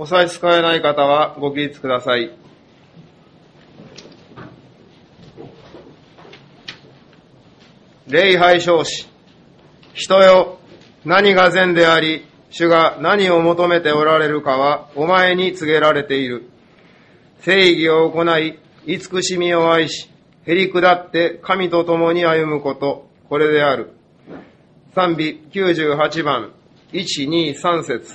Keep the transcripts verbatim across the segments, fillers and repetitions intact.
お差し支えない方はご起立ください。礼拝称し、人よ、何が善であり、主が何を求めておられるかはお前に告げられている。正義を行い、慈しみを愛し、へり下って神と共に歩むこと、これである。賛美きゅうじゅうはちばん、いち、に、さん節。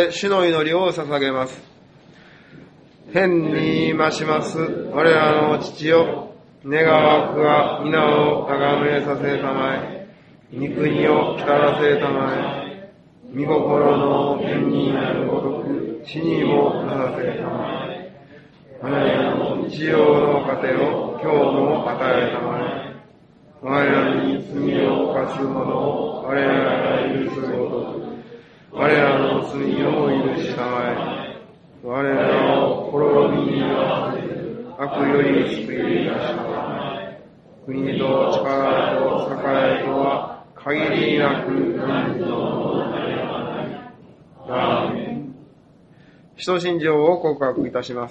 で主の祈りを捧げます。天に増します我らの父よ、願わくは皆を崇めさせたまえ、御国を来たらせたまえ、御心の天にあるごとく地にもなさせたまえ。我らの日曜の糧を今日も与えたまえ。我らに罪を犯す者を我らが許すごとく我らの罪を許したまえ。我らを滅びにはせず悪より救い出したまえ。国と力と栄とは限りなく何のものではない。アーメン。使徒信条を告白いたします。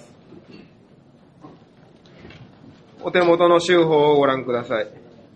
お手元の修法をご覧ください。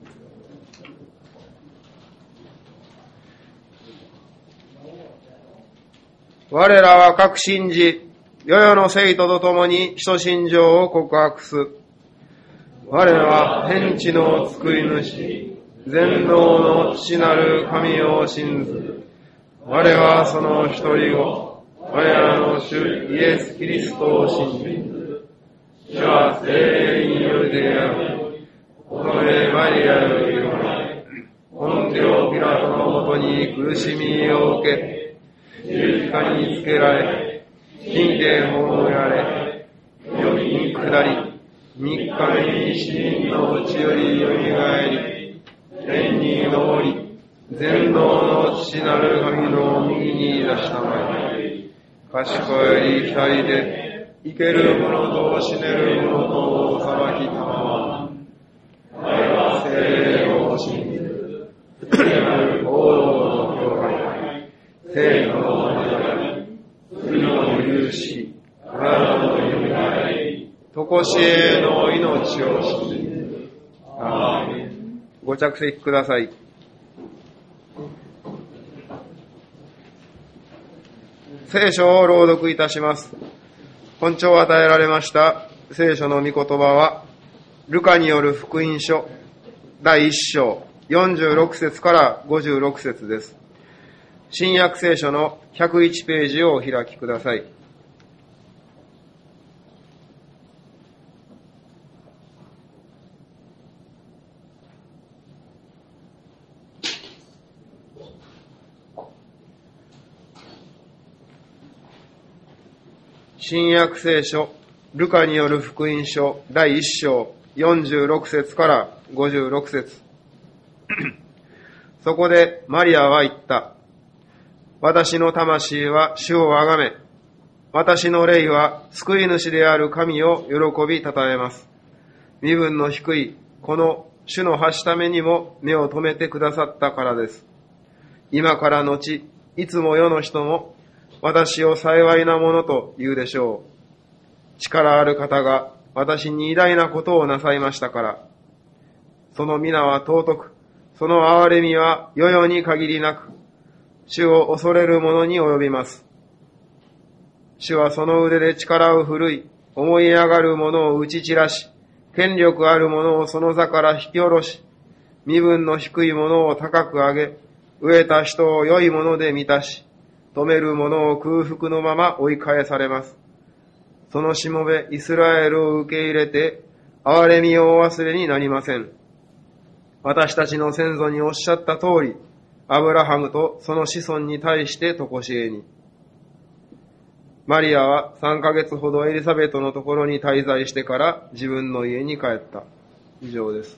我らは確信じ、世々の生徒と共に使徒信条を告白す。我らは天地の作り主、全能の父なる神を信ず。我はその一人子、我らの主イエス・キリストを信ず。主は聖霊によりである。乙女マリアより生まれ、ポンテオ・ピラトのもとに苦しみを受け、十字架につけられ、死んで葬られ、世に下り、三日目に死人のうちよりよみがえり、天に昇り、全能の父なる神の右に出したまえ。賢い光で、生ける者と死ねる者とを裁きたまわ。我は聖霊を信ず、聖なる王道の教会、聖なる学び、罪の許し、体のよみがえり、とこしえの命を信ず。アーメン。ご着席ください。聖書を朗読いたします。本朝与えられました聖書の御言葉は、ルカによる福音書だいいっ章よんじゅうろく節からごじゅうろく節です。新約聖書のひゃくいちページをお開きください。新約聖書ルカによる福音書だいいっ章よんじゅうろく節からごじゅうろく節そこでマリアは言った。私の魂は主をあがめ、私の霊は救い主である神を喜びたたえます。身分の低いこの主の発した目にも目を留めてくださったからです。今からのち、いつも世の人も私を幸いなものと言うでしょう。力ある方が私に偉大なことをなさいましたから。その皆は尊く、その憐れみは世々に限りなく、主を恐れる者に及びます。主はその腕で力を振るい、思い上がる者を打ち散らし、権力ある者をその座から引き下ろし、身分の低い者を高く上げ、飢えた人を良いもので満たし、止める者を空腹のまま追い返されます。そのしもべイスラエルを受け入れて、憐れみをお忘れになりません。私たちの先祖におっしゃった通り、アブラハムとその子孫に対してとこしえに。マリアはさんかげつほどエリザベトのところに滞在してから自分の家に帰った。以上です。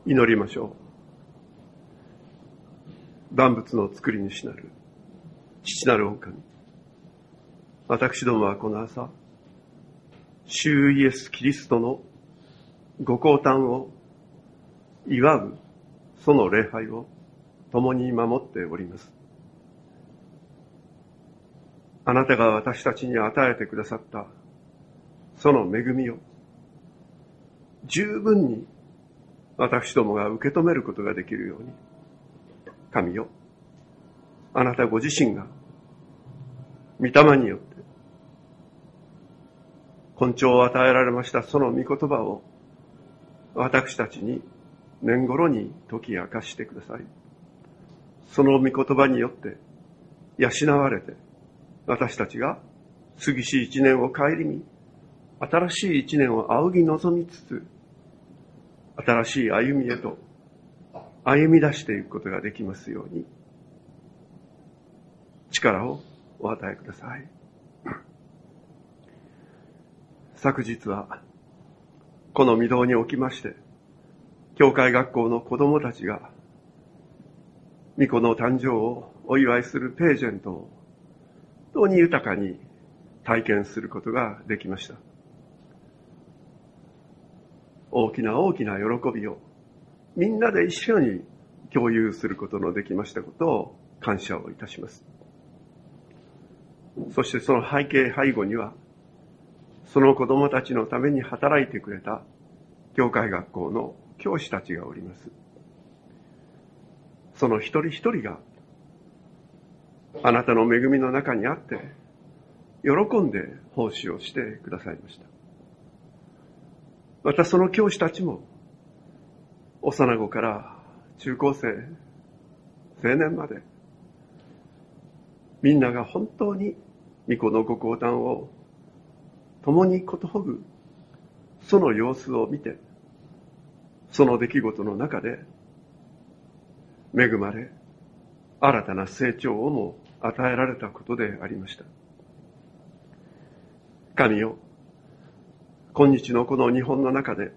祈りましょう。万物の作り主なる父なる御神、私どもはこの朝、主イエス・キリストのご降誕を祝うその礼拝を共に守っております。あなたが私たちに与えてくださったその恵みを十分に私どもが受け止めることができるように、神よ、あなたご自身が御霊によって根性を与えられましたその御言葉を私たちに年頃に解き明かしてください。その御言葉によって養われて、私たちが過ぎし一年を顧み、新しい一年を仰ぎ望みつつ、新しい歩みへと歩み出していくことができますように、力をお与えください。昨日は、この御堂におきまして、教会学校の子供たちが、御子の誕生をお祝いするページェントを、本当に豊かに体験することができました。大きな大きな喜びを、みんなで一緒に共有することのできましたことを感謝をいたします。そしてその背景背後には、その子供たちのために働いてくれた教会学校の教師たちがおります。その一人一人があなたの恵みの中にあって喜んで奉仕をしてくださいました。またその教師たちも幼子から中高生、青年までみんなが本当に御子のご降誕を共にことほぐその様子を見て、その出来事の中で恵まれ新たな成長をも与えられたことでありました。神よ、今日のこの日本の中で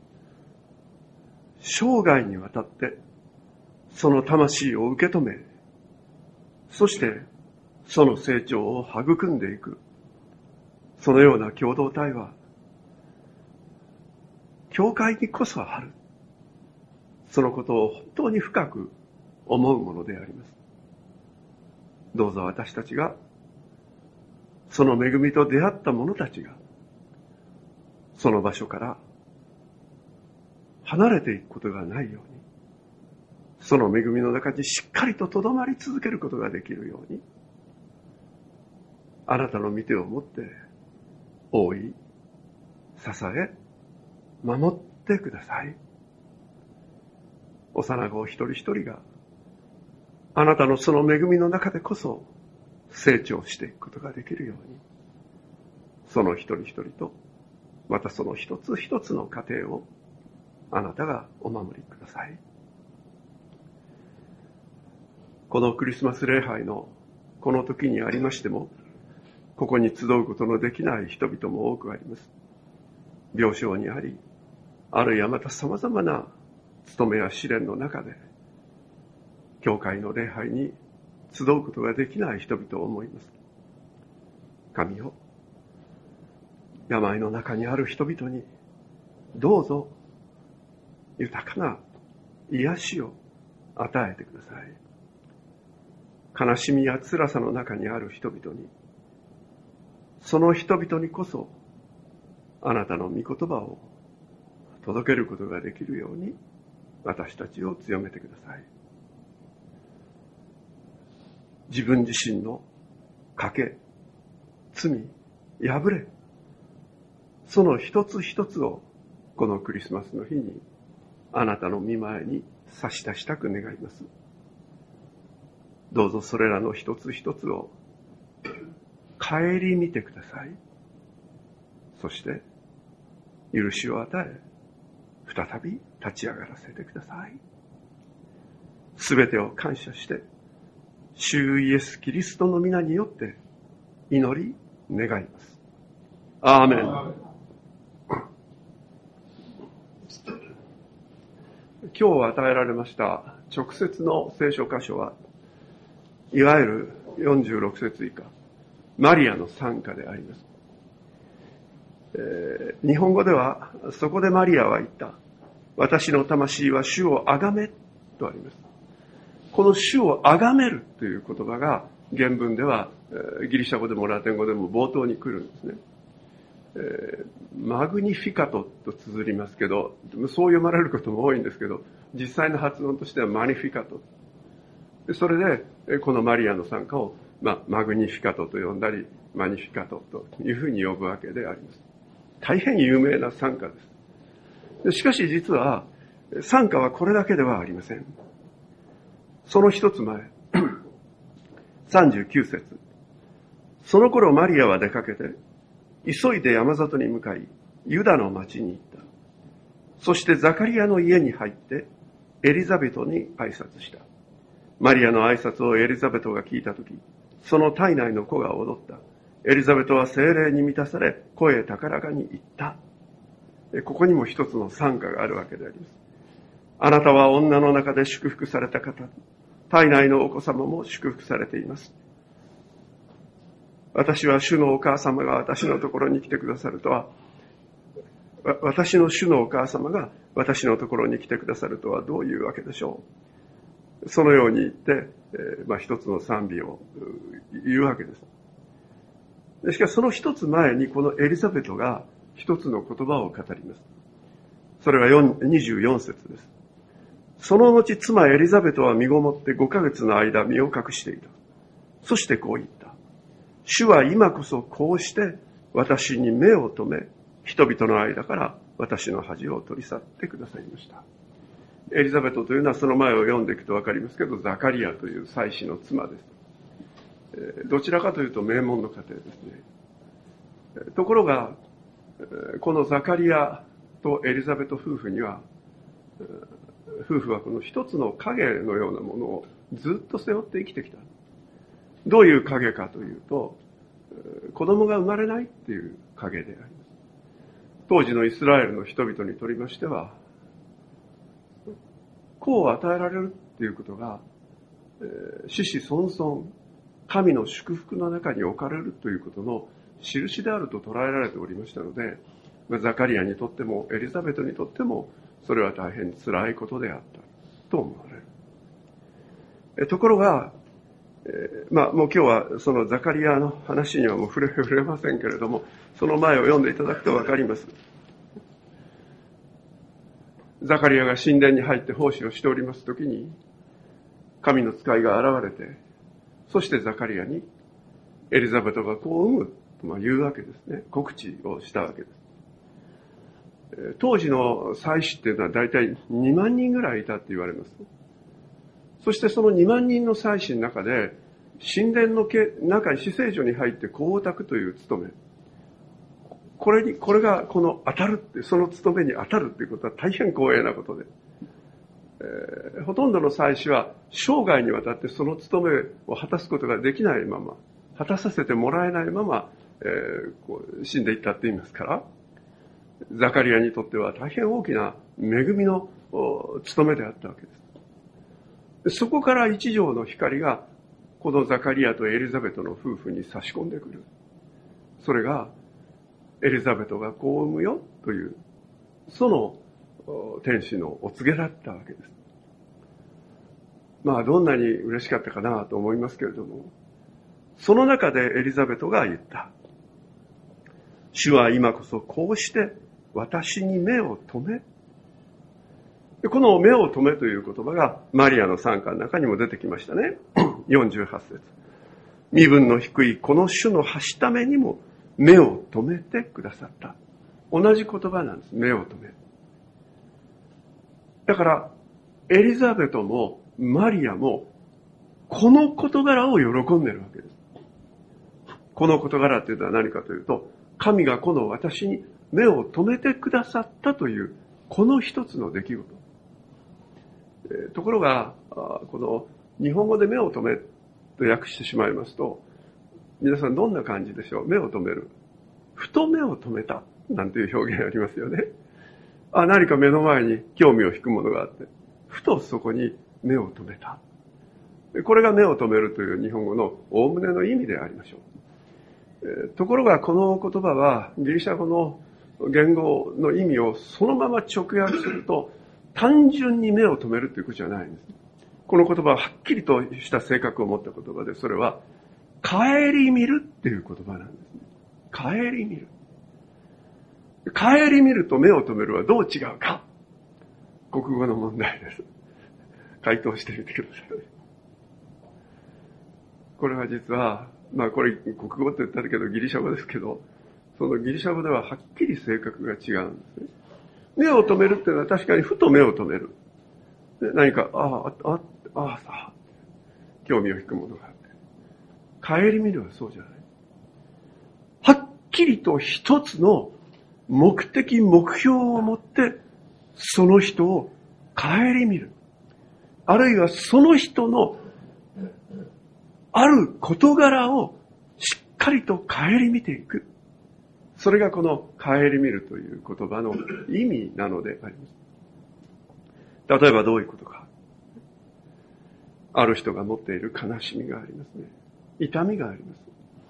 生涯にわたってその魂を受け止め、そしてその成長を育んでいく、そのような共同体は教会にこそある。そのことを本当に深く思うものであります。どうぞ私たちがその恵みと出会った者たちがその場所から離れていくことがないように、その恵みの中にしっかりと留まり続けることができるように、あなたの御手を持って覆い、支え、守ってください。幼子一人一人があなたのその恵みの中でこそ成長していくことができるように、その一人一人とまたその一つ一つの過程をあなたがお守りください。このクリスマス礼拝のこの時にありましても、ここに集うことのできない人々も多くあります。病床にあり、あるいはまた様々な務めや試練の中で、教会の礼拝に集うことができない人々を思います。神よ、病の中にある人々にどうぞ豊かな癒しを与えてください。悲しみや辛さの中にある人々に、その人々にこそあなたの御言葉を届けることができるように私たちを強めてください。自分自身の賭け、罪、破れ、その一つ一つをこのクリスマスの日にあなたの御前に差し出したく願います。どうぞそれらの一つ一つを顧みてください。そして許しを与え、再び立ち上がらせてください。すべてを感謝して主イエス・キリストの皆によって祈り願います。アーメン。 今日与えられました直接の聖書箇所は、いわゆるよんじゅうろく節以下、マリアの賛歌であります。えー、日本語では、そこでマリアは言った。私の魂は主を崇めとあります。この主を崇めるという言葉が原文では、えー、ギリシャ語でもラテン語でも冒頭に来るんですね。えー、マグニフィカトと綴りますけど、そう読まれることも多いんですけど、実際の発音としてはマニフィカト。でそれで、このマリアの賛歌を、まあ、マグニフィカトと呼んだり、マニフィカトというふうに呼ぶわけであります。大変有名な賛歌です。でしかし実は、賛歌はこれだけではありません。その一つ前、さんじゅうきゅう節。その頃マリアは出かけて、急いで山里に向かい、ユダの町に行った。そしてザカリアの家に入って、エリザベトに挨拶した。マリアの挨拶をエリザベトが聞いたとき、その体内の子が踊った。エリザベトは聖霊に満たされ、声高らかに言った。ここにも一つの賛歌があるわけであります。あなたは女の中で祝福された方、体内のお子様も祝福されています。私は主のお母様が私のところに来てくださるとは、私の主のお母様が私のところに来てくださるとはどういうわけでしょう。そのように言って、えー、まあ一つの賛美を言うわけです。しかしその一つ前にこのエリザベトが一つの言葉を語ります。それはにじゅうよん節です。その後妻エリザベトは身ごもってごかげつの間身を隠していた。そしてこう言った。主は今こそこうして私に目を留め、人々の間から私の恥を取り去ってくださいました。エリザベトというのはその前を読んでいくとわかりますけど、ザカリアという祭司の妻です。どちらかというと名門の家庭ですね。ところが、このザカリアとエリザベト夫婦には、夫婦はこの一つの影のようなものをずっと背負って生きてきた。どういう影かというと、子供が生まれないっていう影であります。当時のイスラエルの人々にとりましては、子を与えられるっていうことが、子々孫々、神の祝福の中に置かれるということの印であると捉えられておりましたので、ザカリアにとってもエリザベトにとってもそれは大変辛いことであったと思われる。ところが、えー、まあもう今日はそのザカリアの話にはもう触れ触れませんけれども、その前を読んでいただくとわかります。ザカリアが神殿に入って奉仕をしておりますときに、神の使いが現れて、そしてザカリアにエリザベトが子を産むと言うわけですね。告知をしたわけです。当時の祭司っていうのは大体にまんにんぐらいいたって言われます。そしてそのにまんにんの祭司の中で、神殿の中に至聖所に入って子を託という務め。これに、これがこの当たるって、その務めに当たるっていうことは大変光栄なことで。えー、ほとんどの祭司は生涯にわたってその務めを果たすことができないまま、果たさせてもらえないまま、えー、こう死んでいったって言いますから、ザカリアにとっては大変大きな恵みの務めであったわけです。そこから一条の光がこのザカリアとエリザベトの夫婦に差し込んでくる。それがエリザベトが子を産むよというその天使のお告げだったわけです。まあどんなに嬉しかったかなと思いますけれども、その中でエリザベトが言った。主は今こそこうして私に目を留め。この目を留めという言葉がマリアの賛歌の中にも出てきましたね。よんじゅうはち節。身分の低いこの主のはしためにも目を留めてくださった。同じ言葉なんです。目を留め。だから、エリザベトもマリアもこの事柄を喜んでるわけです。この事柄っていうのは何かというと、神がこの私に目を留めてくださったというこの一つの出来事。えー、ところが、この日本語で目を留めと訳してしまいますと、皆さんどんな感じでしょう？目を留める。ふと目を留めたなんていう表現ありますよね。 あ、何か目の前に興味を引くものがあって、ふとそこに目を留めた。これが目を留めるという日本語のおおむねの意味でありましょう。えー、ところがこの言葉はギリシャ語の言語の意味をそのまま直訳すると単純に目を留めるということじゃないんです。この言葉ははっきりとした性格を持った言葉で、それは顧みるっていう言葉なんですね。顧みる。顧みると目を留めるはどう違うか。国語の問題です。回答してみてください。これは実は、まあこれ国語って言ったけどギリシャ語ですけど、そのギリシャ語でははっきり性格が違うんですね。目を留めるっていうのは確かにふと目を留める。で何か、ああ、ああ、ああ、興味を引くものがあって。顧みるはそうじゃない。はっきりと一つの目的、目標を持って、その人を顧みる。あるいはその人のある事柄をしっかりと顧みていく。それがこの顧みるという言葉の意味なのであります。例えばどういうことか。ある人が持っている悲しみがありますね。痛みがあります。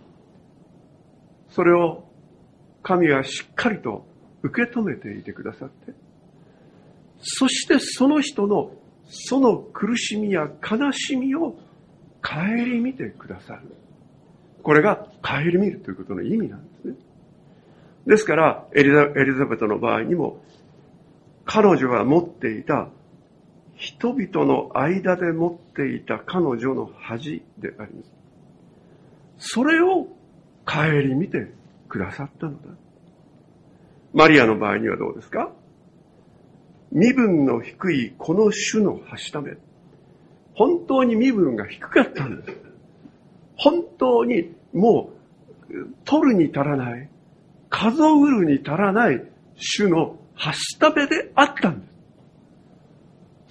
それを神はしっかりと受け止めていてくださって、そしてその人のその苦しみや悲しみを顧みてくださる。これが顧みるということの意味なんですね。ですからエリザ、エリザベトの場合にも、彼女が持っていた、人々の間で持っていた彼女の恥であります。それを顧みてくださったのだ。マリアの場合にはどうですか？身分の低いこの種のはしため。本当に身分が低かったんです。本当にもう取るに足らない、数うるに足らない種のはしためであったんです。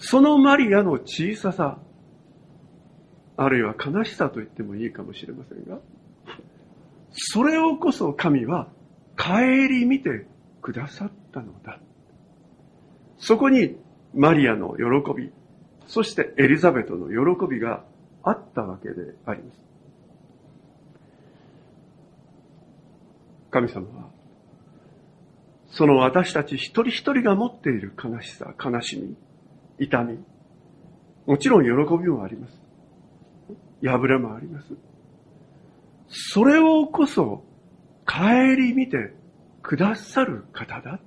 そのマリアの小ささ、あるいは悲しさと言ってもいいかもしれませんが、それをこそ神は顧みてくださったのだ。そこにマリアの喜び、そしてエリザベトの喜びがあったわけであります。神様は、その私たち一人一人が持っている悲しさ、悲しみ、痛み、もちろん喜びもあります。破れもあります。それをこそ顧みてくださる方だ。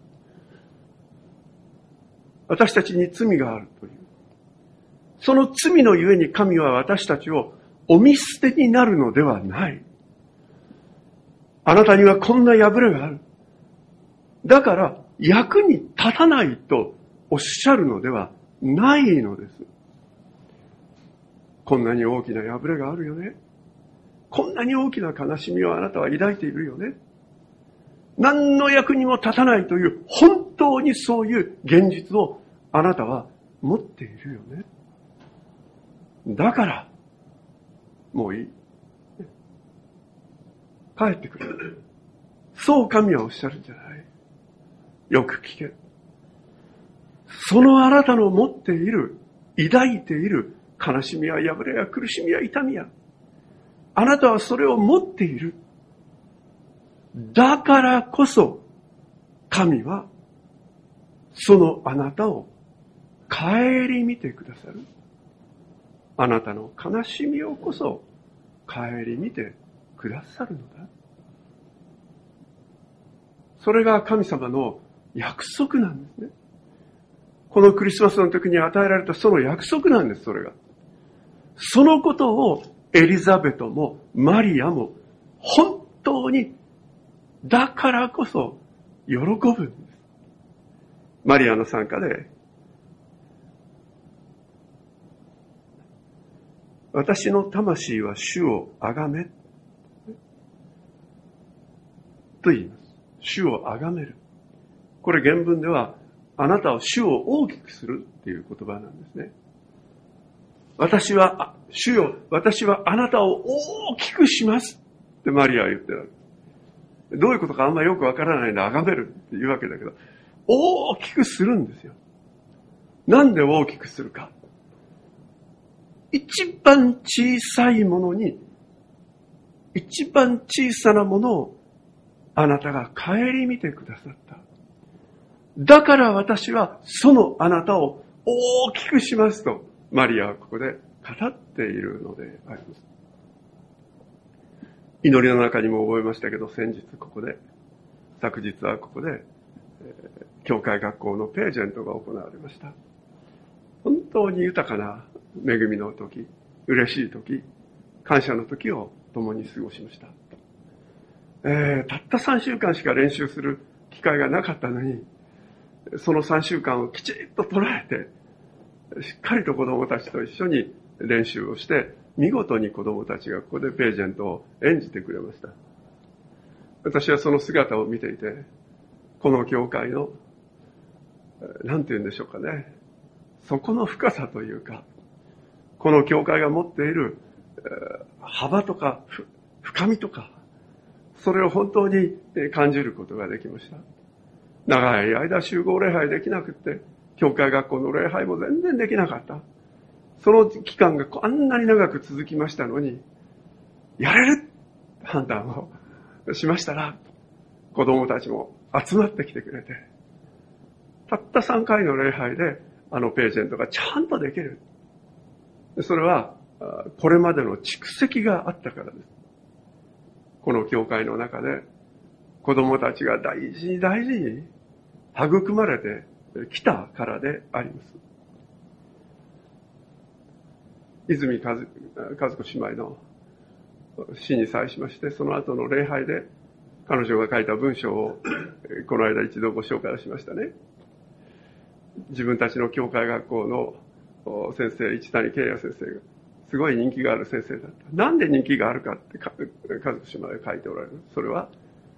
私たちに罪があるという。その罪のゆえに神は私たちをお見捨てになるのではない。あなたにはこんな破れがある。だから役に立たないとおっしゃるのではないのです。こんなに大きな破れがあるよね。こんなに大きな悲しみをあなたは抱いているよね。何の役にも立たないという本当にそういう現実をあなたは持っているよね。だからもういい。帰ってくる。そう神はおっしゃるんじゃない。よく聞け。そのあなたの持っている、抱いている悲しみや破れや苦しみや痛みや、あなたはそれを持っている。だからこそ神はそのあなたを顧みてくださる。あなたの悲しみをこそ顧みてくださるのだ。それが神様の約束なんですね。このクリスマスの時に与えられたその約束なんです、それが。そのことをエリザベトもマリアも本当にだからこそ喜ぶんです。マリアの参加で、私の魂は主をあがめと言います。主をあがめる。これ原文では、あなたを主を大きくするっていう言葉なんですね。私は、主よ、私はあなたを大きくしますってマリアは言ってる。どういうことかあんまりよくわからないのであがめるって言うわけだけど、 大きくするんですよ。なんで大きくするか。一番小さいものに、一番小さなものをあなたが顧みてくださった。だから私はそのあなたを大きくしますと、マリアはここで語っているのであります。祈りの中にも覚えましたけど、先日ここで、昨日はここで、えー、教会学校のページェントが行われました。本当に豊かな恵みの時、嬉しい時、感謝の時を共に過ごしました。えー、たったさんしゅうかんしか練習する機会がなかったのに、そのさんしゅうかんをきちっと捉えて、しっかりと子供たちと一緒に練習をして、見事に子供たちがここでページェントを演じてくれました。私はその姿を見ていて、この教会の、なんて言うんでしょうかね、そこの深さというか、この教会が持っている幅とか深みとか、それを本当に感じることができました。長い間集合礼拝できなくって、教会学校の礼拝も全然できなかった。その期間があんなに長く続きましたのに、やれる判断をしましたら、子供たちも集まってきてくれて、たったさんかいの礼拝で、あのページェントがちゃんとできる。それは、これまでの蓄積があったからです。この教会の中で、子供たちが大事に大事に育まれてきたからであります。泉和子姉妹の死に際しまして、その後の礼拝で彼女が書いた文章をこの間一度ご紹介しましたね。自分たちの教会学校の先生、市谷慶也先生がすごい人気がある先生だった。なんで人気があるかって和子姉妹が書いておられる。それは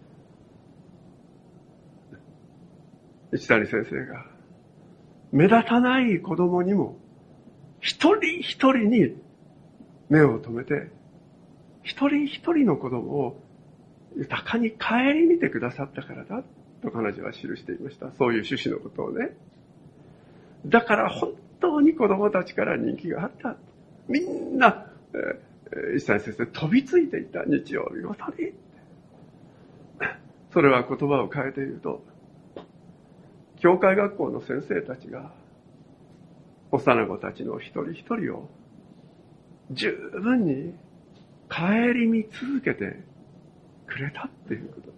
市谷先生が目立たない子供にも一人一人に目を留めて、一人一人の子供を豊かに顧みてくださったからだと彼女は記していました。そういう趣旨のことをね。だから本当に子供たちから人気があった。みんな、えー、石谷先生飛びついていた。日曜日ごとに。それは言葉を変えて言うと、教会学校の先生たちが幼子たちの一人一人を十分に顧み続けてくれたっていうことです。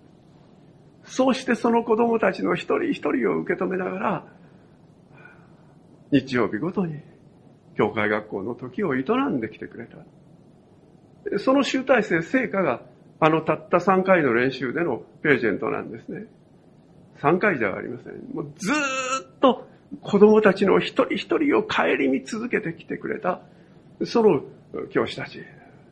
そうしてその子供たちの一人一人を受け止めながら、日曜日ごとに教会学校の時を営んできてくれた。その集大成、成果があのたったさんかいの練習でのページェントなんですね。さんかいじゃありません。もうずーっと子供たちの一人一人を顧み続けてきてくれた、その教師たち。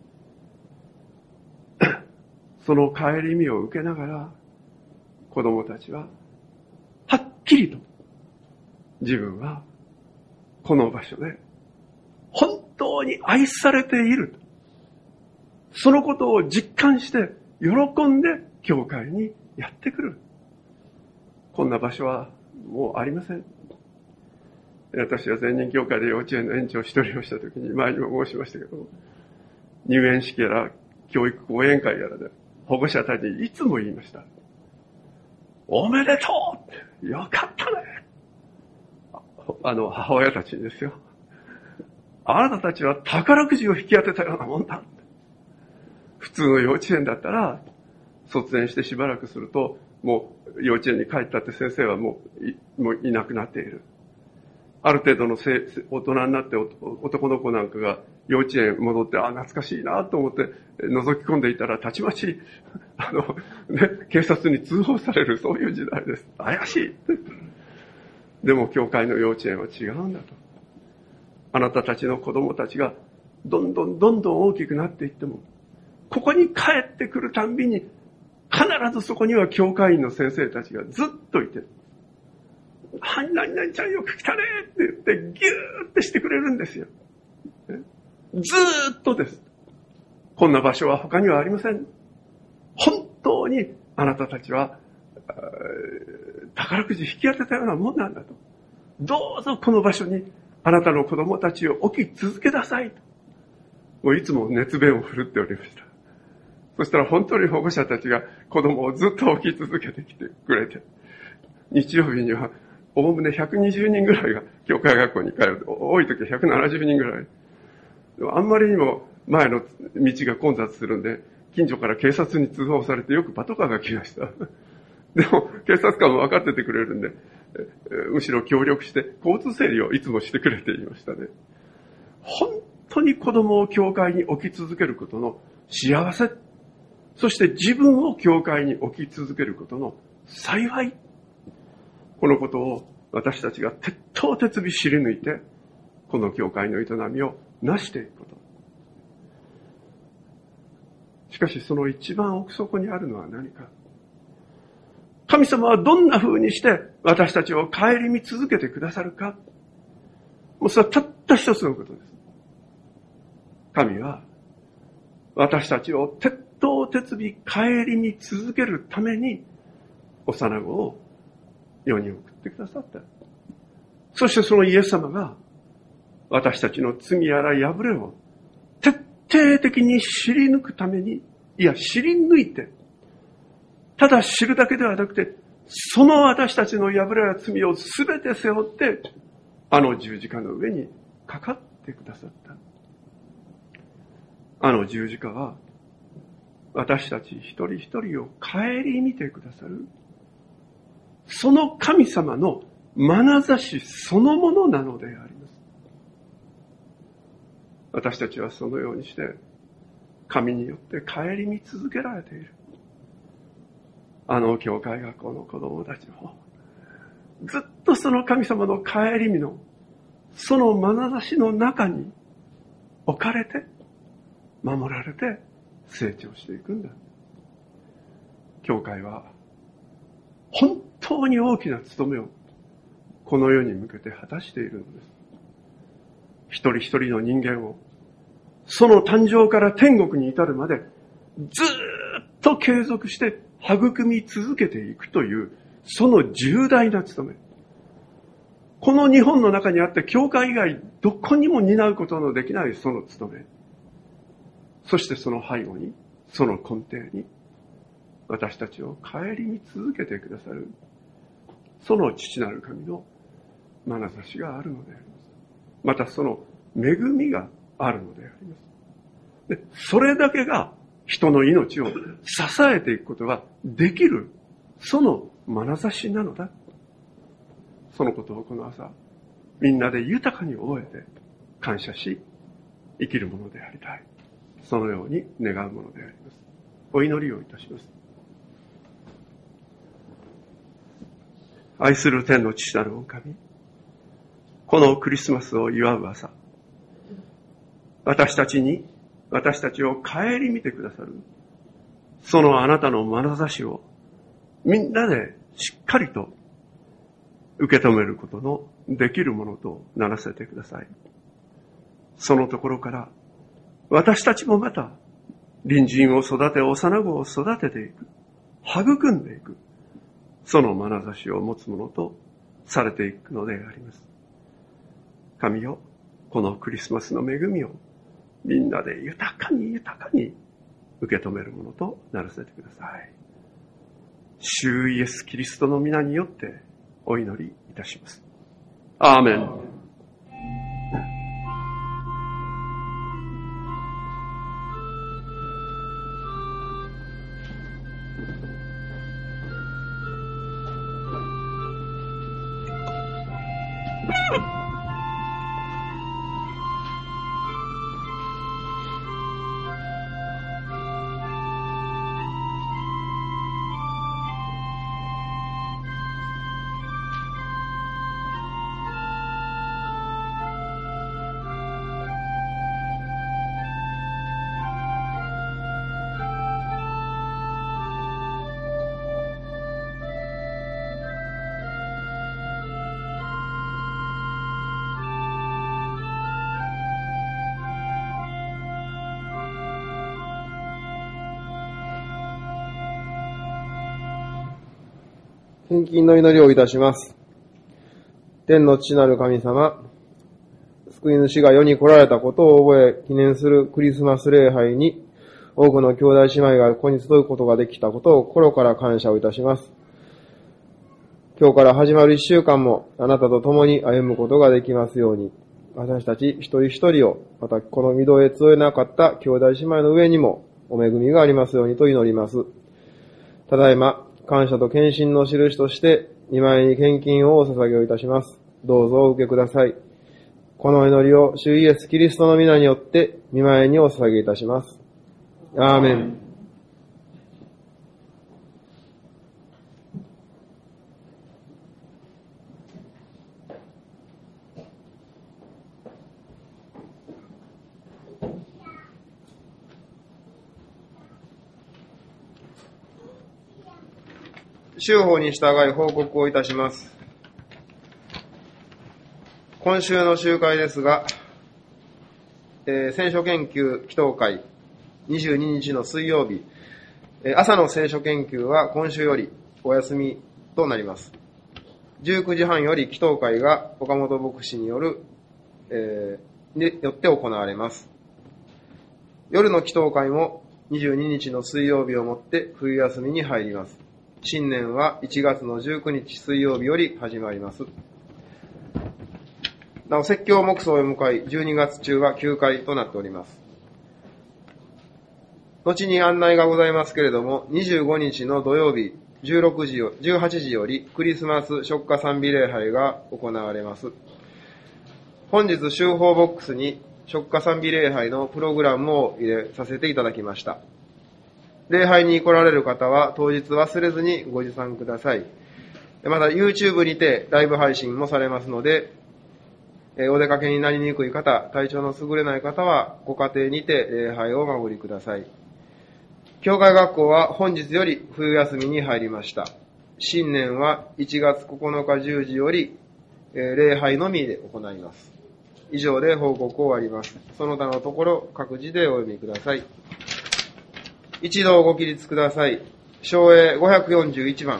その顧みを受けながら、子供たちは、はっきりと、自分は、この場所で、本当に愛されている。そのことを実感して、喜んで、教会にやってくる。こんな場所は、もうありません。私は全人教会で幼稚園の園長一人をしたときに、前にも申しましたけど、入園式やら、教育講演会やらで、保護者たちにいつも言いました。おめでとう！よかったね！あの、母親たちにですよ。あなたたちは宝くじを引き当てたようなもんだ。普通の幼稚園だったら、卒園してしばらくすると、もう幼稚園に帰ったって先生はもう い, もういなくなっている。ある程度の大人になって男の子なんかが幼稚園戻って、あ、懐かしいなと思って覗き込んでいたら、たちまち、あの、ね、警察に通報される、そういう時代です。怪しい。でも教会の幼稚園は違うんだと。あなたたちの子供たちがどんどんどんどん大きくなっていっても、ここに帰ってくるたんびに、必ずそこには教会員の先生たちがずっといて、はい、何々ちゃんよく来たねって言って、ギューってしてくれるんですよ。ずーっとです。こんな場所は他にはありません。本当にあなたたちは宝くじ引き当てたようなもんなんだと。どうぞこの場所にあなたの子供たちを置き続けなさいと。もういつも熱弁を振るっておりました。そしたら本当に保護者たちが子供をずっと置き続けてきてくれて、日曜日にはおおむねひゃくにじゅうにんぐらいが教会学校に通う。多い時はひゃくななじゅうにんぐらい。あんまりにも前の道が混雑するんで、近所から警察に通報されてよくパトカーが来ました。でも警察官も分かっててくれるんで、むしろ協力して交通整理をいつもしてくれていましたね。本当に子供を教会に置き続けることの幸せ、そして自分を教会に置き続けることの幸い、このことを私たちが徹頭徹尾知り抜いて、この教会の営みを成していくこと。しかしその一番奥底にあるのは何か。神様はどんな風にして私たちを顧み続けてくださるか。もうそれはたった一つのことです。神は私たちを徹頭徹尾顧み続けるために幼子を世に送ってくださった。そしてそのイエス様が私たちの罪やら破れを徹底的に知り抜くために、いや知り抜いて、ただ知るだけではなくて、その私たちの破れや罪をすべて背負って、あの十字架の上にかかってくださった。あの十字架は、私たち一人一人を顧みてくださる、その神様の眼差しそのものなのであります。私たちはそのようにして、神によって顧み続けられている。あの教会学校の子供たちも、ずっとその神様の顧みの、その眼差しの中に置かれて、守られて成長していくんだ。教会は、本当に大きな務めを、この世に向けて果たしているのです。一人一人の人間を、その誕生から天国に至るまで、ずーっと継続して育み続けていくという、その重大な務め。この日本の中にあって、教会以外どこにも担うことのできないその務め。そしてその背後に、その根底に、私たちを顧み続けてくださる、その父なる神の眼差しがあるのであります。またその恵みがあるのであります。で、それだけが人の命を支えていくことができる、その眼差しなのだ。そのことをこの朝、みんなで豊かに覚えて感謝し、生きるものでありたい。そのように願うものであります。お祈りをいたします。愛する天の父なる御神、このクリスマスを祝う朝、私たちに、私たちを顧みてくださる、そのあなたの眼差しをみんなでしっかりと受け止めることのできるものとならせてください。そのところから私たちもまた隣人を育て、幼子を育てていく、育んでいく、その眼差しを持つものとされていくのであります。神よ、このクリスマスの恵みをみんなで豊かに豊かに受け止めるものとならせてください。主イエスキリストの皆によってお祈りいたします。アーメン。 献金の祈りをいたします。天の父なる神様、救い主が世に来られたことを覚え記念するクリスマス礼拝に多くの兄弟姉妹がここに集うことができたことを心から感謝をいたします。今日から始まる一週間もあなたと共に歩むことができますように、私たち一人一人を、またこの御堂へ集えなかった兄弟姉妹の上にもお恵みがありますようにと祈ります。ただいま、感謝と献身の印として、御前に献金をお捧げをいたします。どうぞお受けください。この祈りを主イエスキリストの皆によって御前にお捧げいたします。アーメン。週報に従い報告をいたします。今週の集会ですが、えー、聖書研究祈祷会にじゅうににちの水曜日、えー、朝の聖書研究は今週よりお休みとなります。じゅうくじはんより祈祷会が岡本牧師による、えー、によって行われます。夜の祈祷会もにじゅうににちの水曜日をもって冬休みに入ります。新年はいちがつのじゅうくにち水曜日より始まります。なお、説教黙想へ向かい、じゅうにがつ中はきゅうかいとなっております。後に案内がございますけれども、にじゅうごにちの土曜日、じゅうろくじよ、じゅうはちじよりクリスマス食歌賛美礼拝が行われます。本日、週報ボックスに食歌賛美礼拝のプログラムを入れさせていただきました。礼拝に来られる方は当日忘れずにご持参ください。また YouTube にてライブ配信もされますので、お出かけになりにくい方、体調の優れない方はご家庭にて礼拝をお守りください。教会学校は本日より冬休みに入りました。新年はいちがつここのかじゅうじより礼拝のみで行います。以上で報告を終わります。その他のところ各自でお読みください。一同ご起立ください。唱詠ごひゃくよんじゅういちばん。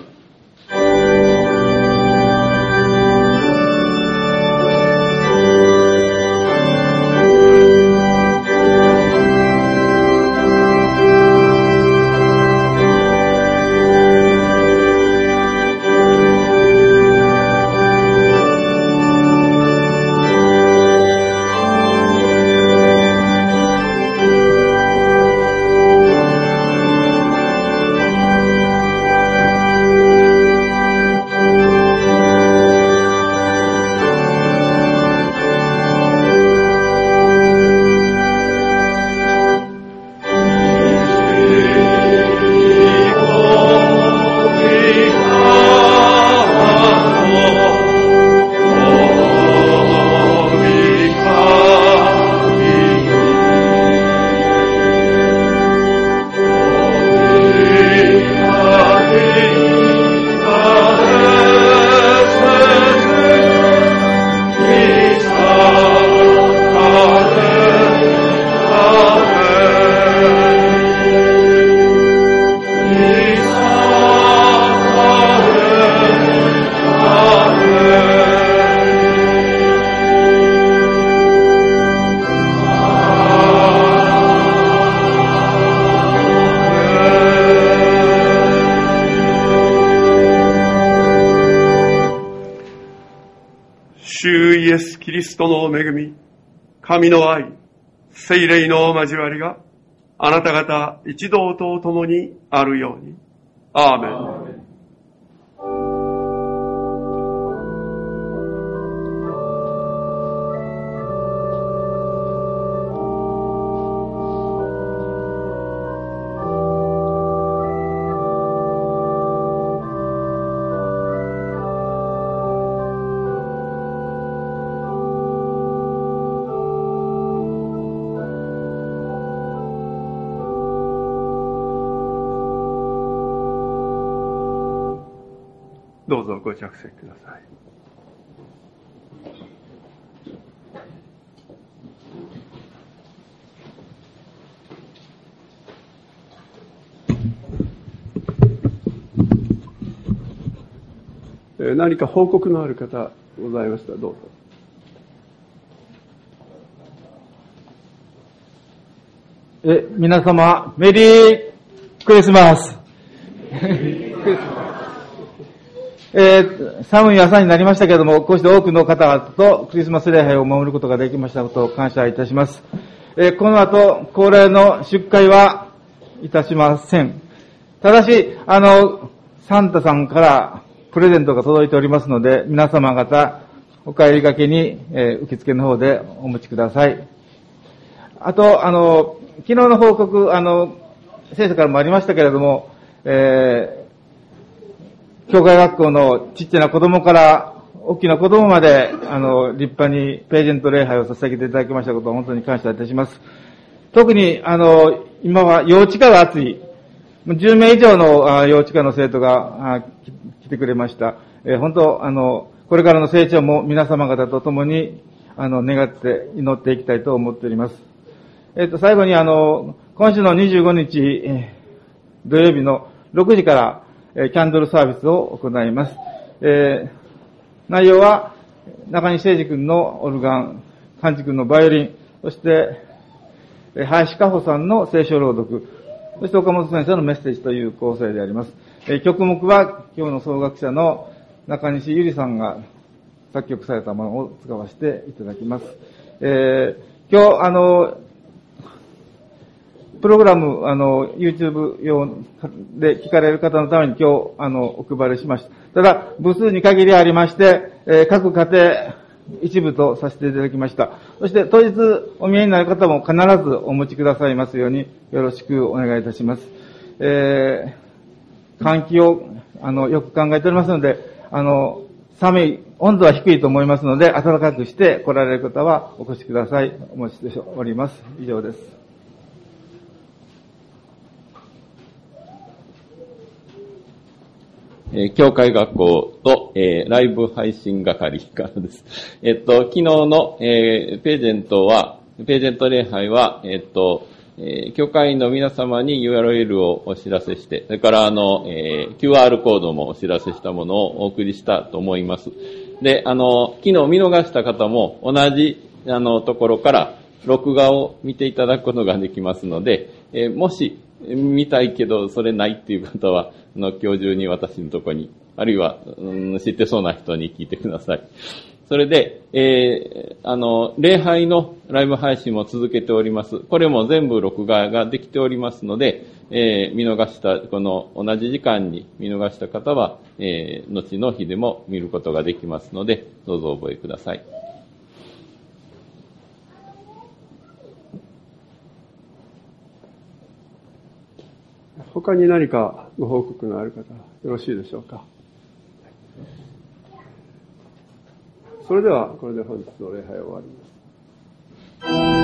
主イエスキリストの恵み、神の愛、聖霊の交わりがあなた方一同と共にあるように。アーメン。アーメン。どうぞご着席ください。 え何か報告のある方ございましたらどうぞ。 え、皆様、メリークリスマス。えー、寒い朝になりましたけれども、こうして多くの方々とクリスマス礼拝を守ることができましたことを感謝いたします。えー、この後、恒例の出会はいたしません。ただし、あの、サンタさんからプレゼントが届いておりますので、皆様方、お帰りがけに、えー、受付の方でお持ちください。あと、あの、昨日の報告、あの、先生からもありましたけれども、えー、教会学校のちっちゃな子供から大きな子供まで、あの、立派にページェント礼拝を捧げていただきましたことを本当に感謝いたします。特に、あの、今は幼稚科が熱い。じゅうめい以上の幼稚科の生徒が来てくれました。えー、本当、あの、これからの成長も皆様方と共に、あの、願って祈っていきたいと思っております。えっと、最後にあの、今週のにじゅうごにち、えー、土曜日のろくじから、えー、キャンドルサービスを行います。えー、内容は、中西誠二君のオルガン、寛治君のバイオリン、そして、えー、林加穂さんの聖書朗読、そして岡本先生のメッセージという構成であります。えー、曲目は、今日の奏楽者の中西ゆりさんが作曲されたものを使わせていただきます。えー、今日、あの、プログラム、あの、YouTube 用で聞かれる方のために今日、あの、お配りしました。ただ、部数に限りありまして、えー、各家庭一部とさせていただきました。そして当日お見えになる方も必ずお持ちくださいますようによろしくお願いいたします。えー、換気を、あの、よく考えておりますので、あの、寒い、温度は低いと思いますので、暖かくして来られる方はお越しください。お待ちしております。以上です。 えー、教会学校と、えー、ライブ配信係からです。えっと、昨日の、えー、ページェントは、ページェント礼拝は、えっと、えー、教会員の皆様に ユーアールエル をお知らせして、それからあの、えー、キューアール コードもお知らせしたものをお送りしたと思います。で、あの、昨日見逃した方も同じ、あの、ところから録画を見ていただくことができますので、えー、もし、見たいけどそれないっていう方は、あの、今日中に私のとこに、あるいは、うん、知ってそうな人に聞いてください。それで、えー、あの、礼拝のライブ配信も続けております。これも全部録画ができておりますので、えー、見逃した、この同じ時間に見逃した方は、えー、後の日でも見ることができますので、どうぞお覚えください。 他に何かご報告のある方、よろしいでしょうか。それでは、これで本日の礼拝を終わります。